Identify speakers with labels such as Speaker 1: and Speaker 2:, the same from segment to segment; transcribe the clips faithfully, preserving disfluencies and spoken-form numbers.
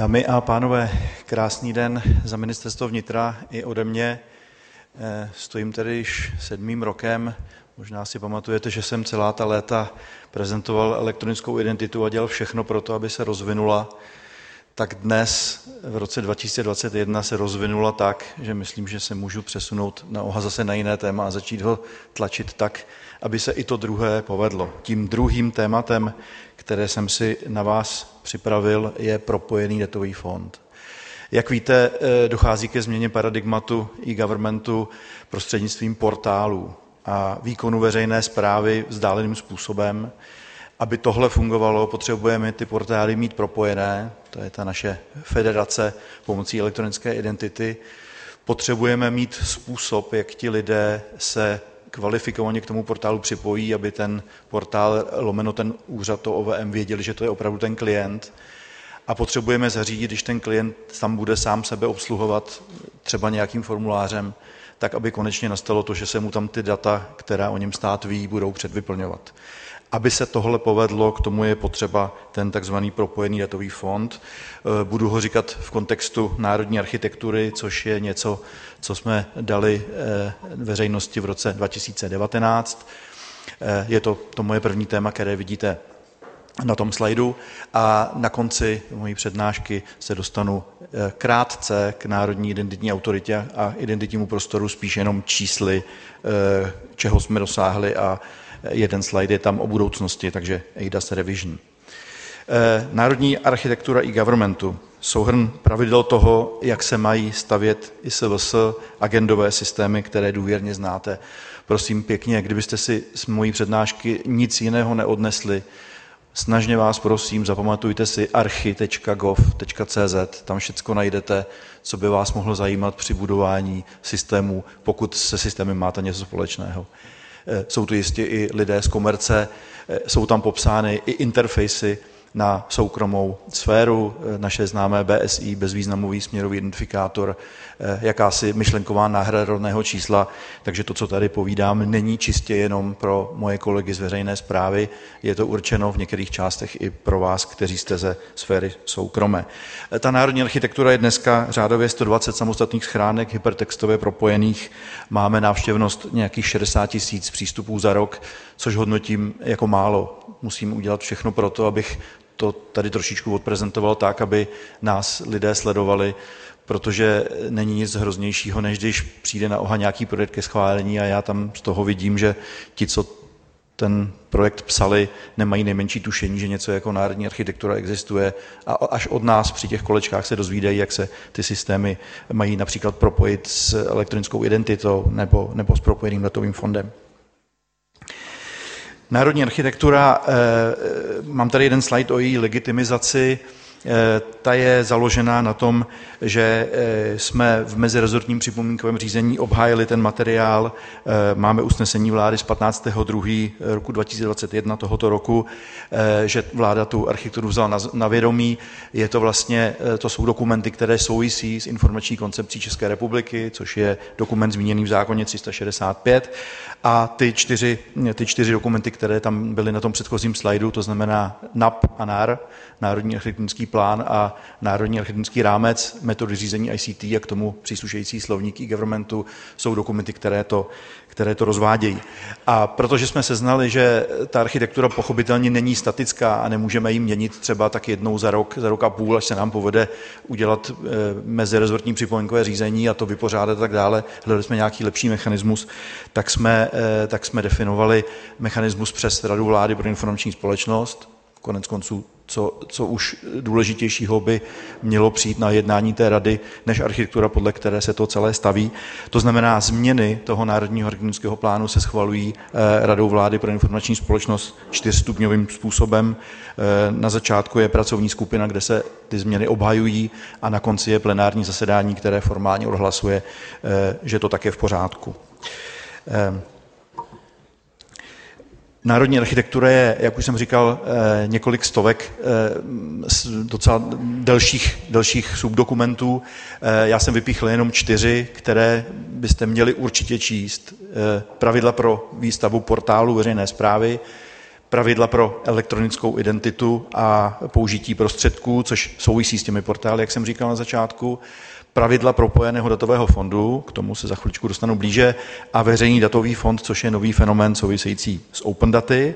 Speaker 1: Dámy a pánové, krásný den za Ministerstvo vnitra i ode mě. Stojím tady již sedmým rokem. Možná si pamatujete, že jsem celá ta léta prezentoval elektronickou identitu a dělal všechno pro to, aby se rozvinula. Tak dnes, v roce dva tisíce dvacet jedna, se rozvinula tak, že myslím, že se můžu přesunout na oha zase na jiné téma a začít ho tlačit tak, aby se i to druhé povedlo. Tím druhým tématem, které jsem si na vás připravil, je propojený datový fond. Jak víte, dochází ke změně paradigmatu e-governmentu prostřednictvím portálů a výkonu veřejné správy vzdáleným způsobem. Aby tohle fungovalo, potřebujeme ty portály mít propojené, to je ta naše federace pomocí elektronické identity. Potřebujeme mít způsob, jak ti lidé se kvalifikovaně k tomu portálu připojí, aby ten portál lomeno ten úřad, to O V M, věděli, že to je opravdu ten klient. A potřebujeme zařídit, když ten klient tam bude sám sebe obsluhovat třeba nějakým formulářem, tak aby konečně nastalo to, že se mu tam ty data, která o něm stát ví, budou předvyplňovat. Aby se tohle povedlo, k tomu je potřeba ten takzvaný propojený datový fond. Budu ho říkat v kontextu národní architektury, což je něco, co jsme dali veřejnosti v roce dva tisíce devatenáct. Je to, to moje první téma, které vidíte na tom slajdu, a na konci mojí přednášky se dostanu krátce k národní identitní autoritě a identitnímu prostoru, spíš jenom čísly, čeho jsme dosáhli, a jeden slide je tam o budoucnosti, takže E I D A S Revision. Národní architektura e-governmentu, souhrn pravidel toho, jak se mají stavět I S V S, agendové systémy, které důvěrně znáte. Prosím pěkně, kdybyste si z mojí přednášky nic jiného neodnesli, snažně vás prosím, zapamatujte si archi tečka gov tečka cé zet, tam všecko najdete, co by vás mohlo zajímat při budování systému, pokud se systémem máte něco společného. Jsou tu jistě i lidé z komerce, jsou tam popsány i interfejsy na soukromou sféru, naše známé B S I, bezvýznamový směrový identifikátor, jakási myšlenková náhrada rodného čísla, takže to, co tady povídám, není čistě jenom pro moje kolegy z veřejné správy, je to určeno v některých částech i pro vás, kteří jste ze sféry soukromé. Ta národní architektura je dneska řádově sto dvacet samostatných schránek hypertextově propojených, máme návštěvnost nějakých šedesát tisíc přístupů za rok, což hodnotím jako málo. Musím udělat všechno pro to, abych to tady trošičku odprezentoval tak, aby nás lidé sledovali, protože není nic hroznějšího, než když přijde na oha nějaký projekt ke schválení a já tam z toho vidím, že ti, co ten projekt psali, nemají nejmenší tušení, že něco jako národní architektura existuje, a až od nás při těch kolečkách se dozvídají, jak se ty systémy mají například propojit s elektronickou identitou nebo, nebo s propojeným datovým fondem. Národní architektura, mám tady jeden slide o její legitimizaci, ta je založená na tom, že jsme v mezirezortním připomínkovém řízení obhájili ten materiál, máme usnesení vlády z patnáctého druhého roku dva tisíce dvacet jedna tohoto roku, že vláda tu architekturu vzala na, na vědomí. Je to vlastně, to jsou dokumenty, které souvisí s informační koncepcí České republiky, což je dokument zmíněný v zákoně tři sta šedesát pět, a ty čtyři, ty čtyři dokumenty, které tam byly na tom předchozím slajdu, to znamená N A P a N A R, Národní architektonický plán a Národní architektonický rámec, metody řízení I C T a k tomu příslušející slovník e-governmentu, jsou dokumenty, které to, které to rozvádějí. A protože jsme seznali, že ta architektura pochopitelně není statická a nemůžeme ji měnit třeba tak jednou za rok, za rok a půl, až se nám povede udělat mezirezortní připomínkové řízení a to vypořádat a tak dále, hledali jsme nějaký lepší mechanismus, tak jsme, tak jsme definovali mechanismus přes Radu vlády pro informační společnost. Konec konců, co, co už důležitějšího by mělo přijít na jednání té rady, než architektura, podle které se to celé staví. To znamená, změny toho národního architektonického plánu se schvalují Radou vlády pro informační společnost čtyřstupňovým způsobem. Na začátku je pracovní skupina, kde se ty změny obhajují, a na konci je plenární zasedání, které formálně odhlasuje, že to tak je v pořádku. Národní architektura je, jak už jsem říkal, několik stovek docela delších, delších subdokumentů. Já jsem vypíchl jenom čtyři, které byste měli určitě číst. Pravidla pro výstavu portálu veřejné správy, pravidla pro elektronickou identitu a použití prostředků, což souvisí s těmi portály, jak jsem říkal na začátku, pravidla propojeného datového fondu, k tomu se za chviličku dostanu blíže, a veřejný datový fond, což je nový fenomén související s open daty.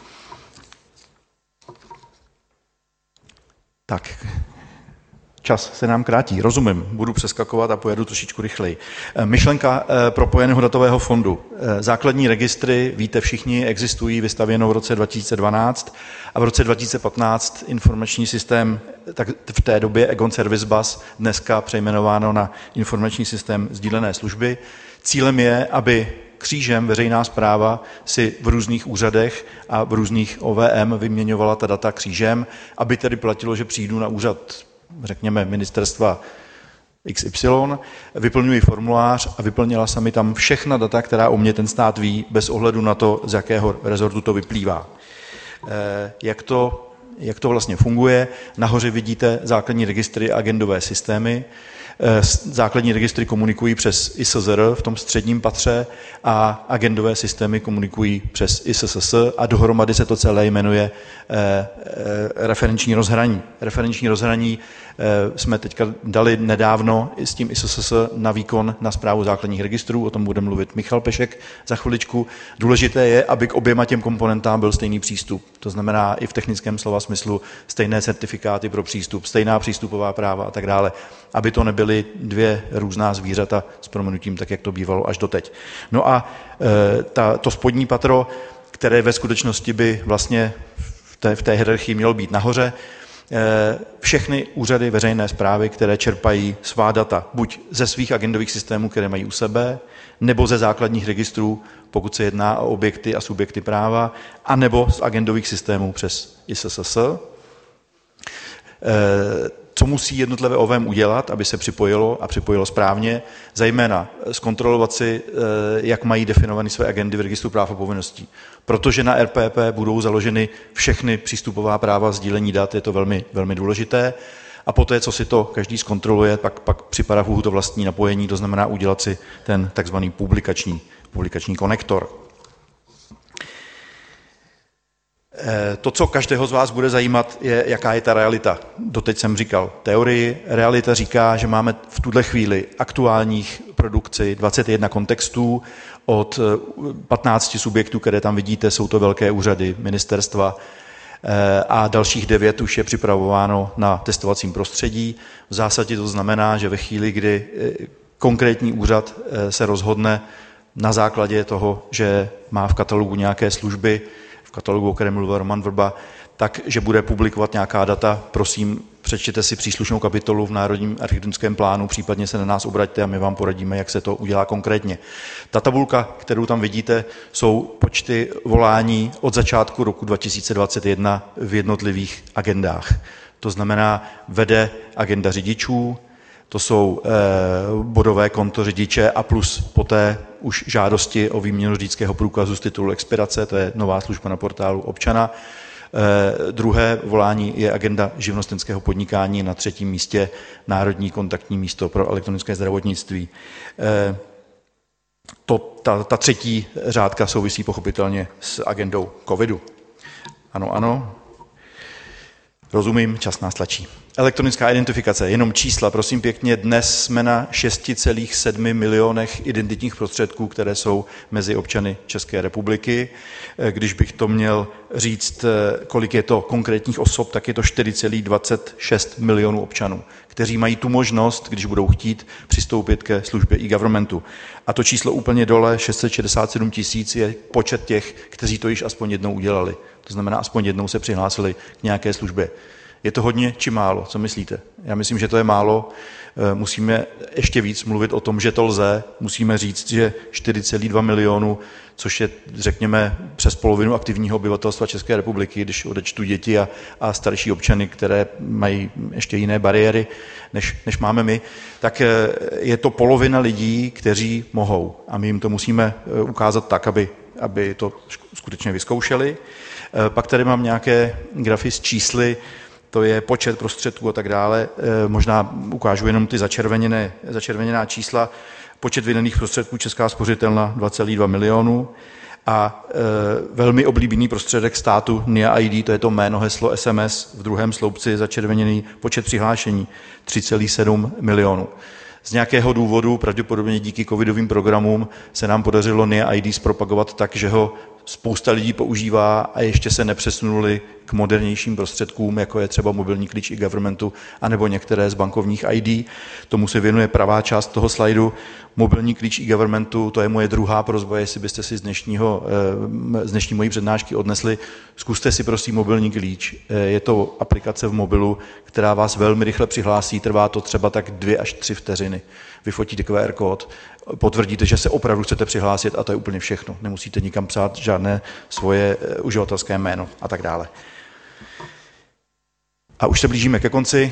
Speaker 1: Tak, čas se nám krátí, rozumím, budu přeskakovat a pojedu trošičku rychleji. Myšlenka propojeného datového fondu. Základní registry, víte všichni, existují, vystavěno v roce dva tisíce dvanáct a v roce dva tisíce patnáct informační systém, tak v té době Egon Service Bus, dneska přejmenováno na informační systém sdílené služby. Cílem je, aby křížem veřejná správa si v různých úřadech a v různých O V M vyměňovala ta data křížem, aby tedy platilo, že přijdu na úřad, řekněme, ministerstva X Y, vyplňuji formulář a vyplnila se mi tam všechna data, která o mě ten stát ví, bez ohledu na to, z jakého rezortu to vyplývá. Jak to, jak to vlastně funguje? Nahoře vidíte základní registry a agendové systémy. Základní registry komunikují přes I S Z R v tom středním patře a agendové systémy komunikují přes I S S S a dohromady se to celé jmenuje referenční rozhraní. Referenční rozhraní jsme teďka dali nedávno s tím I S S S na výkon na správu základních registrů, o tom bude mluvit Michal Pešek za chviličku. Důležité je, aby k oběma těm komponentám byl stejný přístup. To znamená i v technickém slova smyslu stejné certifikáty pro přístup, stejná přístupová práva a tak dále, aby to nebyly dvě různá zvířata s prominutím, tak jak to bývalo až doteď. No a e, ta, to spodní patro, které ve skutečnosti by vlastně v té, v té hierarchii mělo být nahoře, e, všechny úřady veřejné správy, které čerpají svá data buď ze svých agendových systémů, které mají u sebe, nebo ze základních registrů, pokud se jedná o objekty a subjekty práva, anebo z agendových systémů přes I S S S. E, Co musí jednotlivé O V M udělat, aby se připojilo a připojilo správně, zejména zkontrolovat si, jak mají definované své agendy v registru práv a povinností. Protože na R P P budou založeny všechny přístupová práva sdílení dat, je to velmi, velmi důležité. A poté, co si to každý zkontroluje, pak, pak připadá v úhlu to vlastní napojení, to znamená udělat si ten takzvaný publikační, publikační konektor. To, co každého z vás bude zajímat, je, jaká je ta realita. Doteď jsem říkal teorii, realita říká, že máme v tuhle chvíli aktuálních produkci dvacet jedna kontextů od patnácti subjektů, které tam vidíte, jsou to velké úřady, ministerstva a dalších devět už je připravováno na testovacím prostředí. V zásadě to znamená, že ve chvíli, kdy konkrétní úřad se rozhodne na základě toho, že má v katalogu nějaké služby, v katalogu, o kterém mluvil Roman Vrba, tak, že bude publikovat nějaká data, prosím, přečtěte si příslušnou kapitolu v Národním architektonickém plánu, případně se na nás obraťte a my vám poradíme, jak se to udělá konkrétně. Ta tabulka, kterou tam vidíte, jsou počty volání od začátku roku dva tisíce dvacet jedna v jednotlivých agendách. To znamená, vede agenda řidičů, to jsou eh, bodové konto řidiče a plus poté už žádosti o výměnu řidičského průkazu z titulu expirace, to je nová služba na portálu občana. Eh, druhé volání je agenda živnostenského podnikání, na třetím místě Národní kontaktní místo pro elektronické zdravotnictví. Eh, to, ta, ta třetí řádka souvisí pochopitelně s agendou covidu. Ano, ano. Rozumím, čas nás tlačí. Elektronická identifikace, jenom čísla, prosím pěkně, dnes jsme na šest celá sedm milionech identitních prostředků, které jsou mezi občany České republiky. Když bych to měl říct, kolik je to konkrétních osob, tak je to čtyři celá dvacet šest milionů občanů, kteří mají tu možnost, když budou chtít, přistoupit ke službě e-governmentu. A to číslo úplně dole, šest set šedesát sedm tisíc, je počet těch, kteří to již aspoň jednou udělali. To znamená, aspoň jednou se přihlásili k nějaké službě. Je to hodně či málo? Co myslíte? Já myslím, že to je málo. Musíme ještě víc mluvit o tom, že to lze. Musíme říct, že čtyři celá dva milionu, což je, řekněme, přes polovinu aktivního obyvatelstva České republiky, když odečtu děti a, a starší občany, které mají ještě jiné bariéry, než, než máme my, tak je to polovina lidí, kteří mohou. A my jim to musíme ukázat tak, aby, aby to skutečně vyzkoušeli. Pak tady mám nějaké grafy s čísly, to je počet prostředků a tak dále. Možná ukážu jenom ty začerveněné, začerveněná čísla. Počet vydaných prostředků Česká spořitelna dva celá dva milionu a e, velmi oblíbený prostředek státu N I A I D, to je to jméno, heslo, S M S, v druhém sloupci začerveněný počet přihlášení, tři celá sedm milionu. Z nějakého důvodu, pravděpodobně díky covidovým programům, se nám podařilo N I A I D zpropagovat tak, že ho spousta lidí používá a ještě se nepřesunuli k modernějším prostředkům, jako je třeba mobilní klíč e-governmentu anebo některé z bankovních I D. Tomu se věnuje pravá část toho slajdu. Mobilní klíč e-governmentu, to je moje druhá prosba, jestli byste si z, dnešního, z dnešní mojí přednášky odnesli. Zkuste si prosím mobilní klíč. Je to aplikace v mobilu, která vás velmi rychle přihlásí, trvá to třeba tak dvě až tři vteřiny. Vyfotíte Q R kód, potvrdíte, že se opravdu chcete přihlásit a to je úplně všechno. Nemusíte nikam psát žádné svoje uživatelské jméno a tak dále. A už se blížíme ke konci.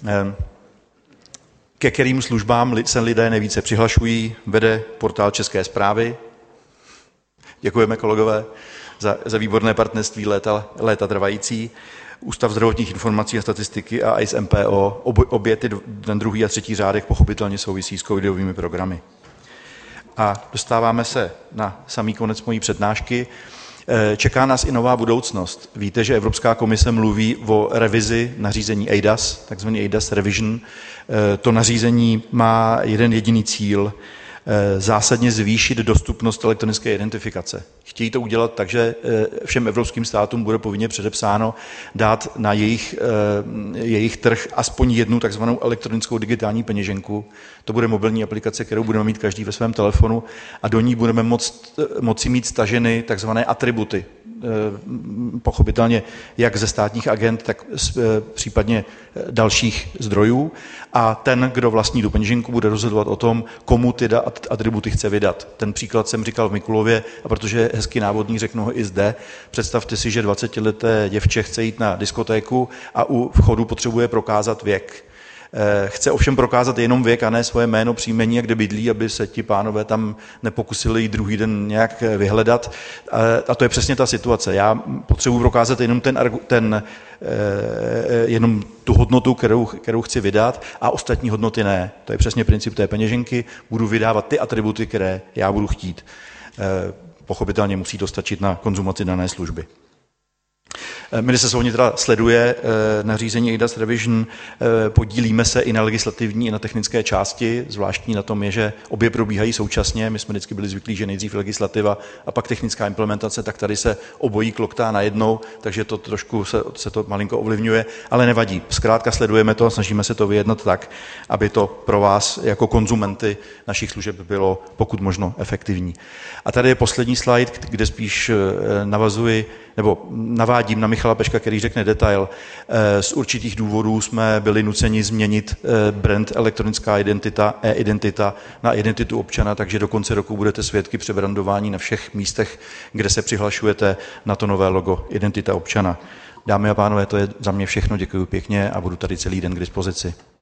Speaker 1: Ke kterým službám se lidé nejvíce přihlašují, vede portál České správy. Děkujeme, kolegové, za, za výborné partnerství léta, léta trvající. Ústav zdravotních informací a statistiky a I S M P O, ob, obě ty, ten druhý a třetí řádek pochopitelně souvisí s covidovými programy. A dostáváme se na samý konec mojí přednášky. Čeká nás i nová budoucnost. Víte, že Evropská komise mluví o revizi nařízení E I D A S, takzvaný E I D A S Revision. To nařízení má jeden jediný cíl, zásadně zvýšit dostupnost elektronické identifikace. Chtějí to udělat tak, že všem evropským státům bude povinně předepsáno dát na jejich, jejich trh aspoň jednu takzvanou elektronickou digitální peněženku. To bude mobilní aplikace, kterou budeme mít každý ve svém telefonu a do ní budeme moct, moci mít staženy takzvané atributy. Pochopitelně jak ze státních agent, tak případně dalších zdrojů. A ten, kdo vlastní tu peněženku, bude rozhodovat o tom, komu ty atributy chce vydat. Ten příklad jsem říkal v Mikulově, a protože je hezky návodný, řeknu ho i zde. Představte si, že dvacetileté děvče chce jít na diskotéku a u vchodu potřebuje prokázat věk. Chce ovšem prokázat jenom věk a ne svoje jméno, příjmení a kde bydlí, aby se ti pánové tam nepokusili jít druhý den nějak vyhledat. A to je přesně ta situace. Já potřebuji prokázat jenom, ten, ten, jenom tu hodnotu, kterou, kterou chci vydat a ostatní hodnoty ne. To je přesně princip té peněženky. Budu vydávat ty atributy, které já budu chtít. Pochopitelně musí to stačit na konzumaci dané služby. Ministerstvo vnitra sleduje nařízení E I D A S Revision, podílíme se i na legislativní, i na technické části. Zvláštní na tom je, že obě probíhají současně. My jsme vždycky byli zvyklí, že nejdřív legislativa a pak technická implementace, tak tady se obojí kloktá najednou, takže to trošku se, se to malinko ovlivňuje, ale nevadí. Zkrátka sledujeme to a snažíme se to vyjednat tak, aby to pro vás jako konzumenty našich služeb bylo pokud možno efektivní. A tady je poslední slide, kde spíš navazuji nebo navádím na Michala Peška, který řekne detail. Z určitých důvodů jsme byli nuceni změnit brand elektronická identita, e-identita na identitu občana, takže do konce roku budete svědky přebrandování na všech místech, kde se přihlašujete na to nové logo identita občana. Dámy a pánové, to je za mě všechno, děkuji pěkně a budu tady celý den k dispozici.